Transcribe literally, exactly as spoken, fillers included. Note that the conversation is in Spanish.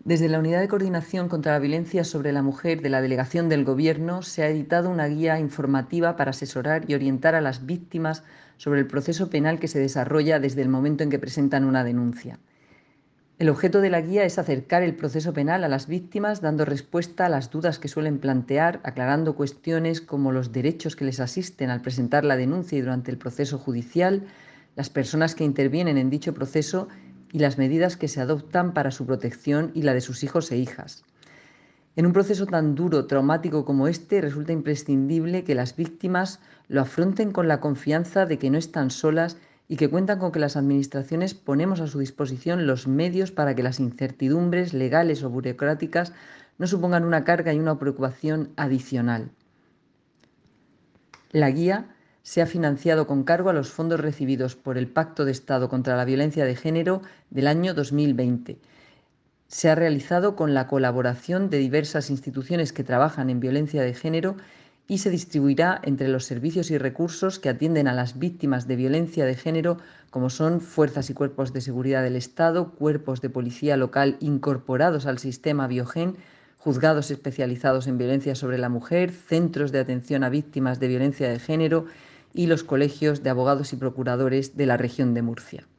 Desde la Unidad de Coordinación contra la Violencia sobre la Mujer de la Delegación del Gobierno se ha editado una guía informativa para asesorar y orientar a las víctimas sobre el proceso penal que se desarrolla desde el momento en que presentan una denuncia. El objeto de la guía es acercar el proceso penal a las víctimas, dando respuesta a las dudas que suelen plantear, aclarando cuestiones como los derechos que les asisten al presentar la denuncia y durante el proceso judicial, las personas que intervienen en dicho proceso y las medidas que se adoptan para su protección y la de sus hijos e hijas. En un proceso tan duro, traumático como este, resulta imprescindible que las víctimas lo afronten con la confianza de que no están solas y que cuentan con que las administraciones ponemos a su disposición los medios para que las incertidumbres legales o burocráticas no supongan una carga y una preocupación adicional. La guía se ha financiado con cargo a los fondos recibidos por el Pacto de Estado contra la Violencia de Género del año dos mil veinte. Se ha realizado con la colaboración de diversas instituciones que trabajan en violencia de género y se distribuirá entre los servicios y recursos que atienden a las víctimas de violencia de género, como son fuerzas y cuerpos de seguridad del Estado, cuerpos de policía local incorporados al sistema Biogen, juzgados especializados en violencia sobre la mujer, centros de atención a víctimas de violencia de género y los colegios de abogados y procuradores de la región de Murcia.